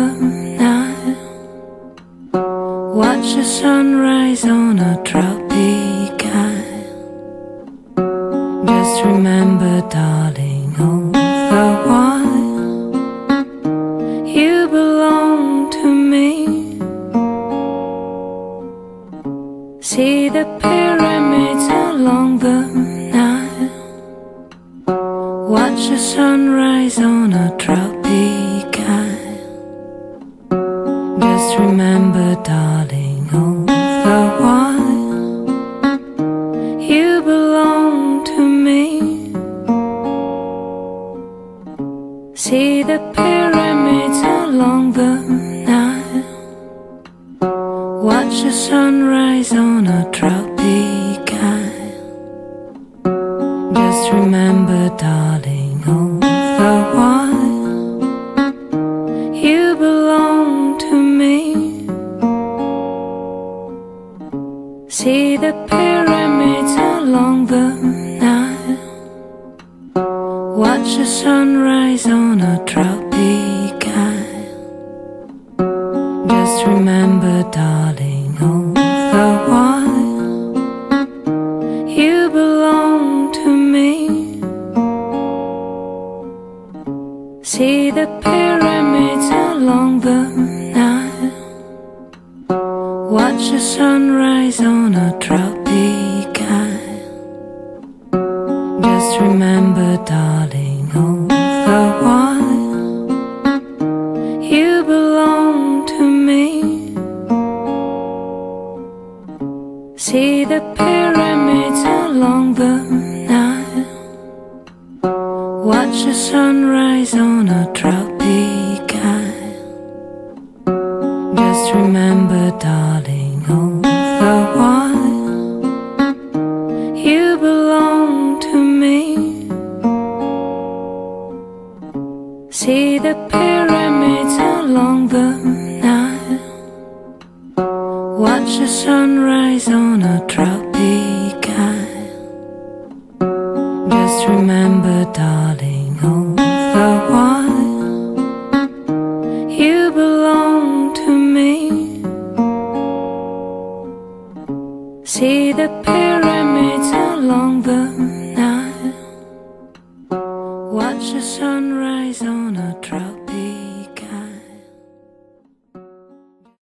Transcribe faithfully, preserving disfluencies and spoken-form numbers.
the Nile. Watch the sunrise on a tropic isle. Just remember, darling, all the while you belong to me. See the pyramids along the Nile. Watch the sunrise on a tropic isle. Just remember, darling, all the while you belong to me. See the pyramids along the Nile. Watch the sunrise on a tropic isle. Just remember, darling, all the while you belong to me. See the pyramids along the Nile. Watch the sunrise on a tropic isle. Just remember, darling, all the while you belong to me. See the pyramids along the Nile. Watch the sunrise on a tropic isle. Just remember, darling, all the while you belong to me. See the pyramids along the Nile. Watch the sunrise on a tropic isle. Just remember, darling, all the while you belong to me. See the pyramids along the Nile. Watch the sunrise on a tropic isle. Just remember, darling, all the while you belong to me. See the pyramids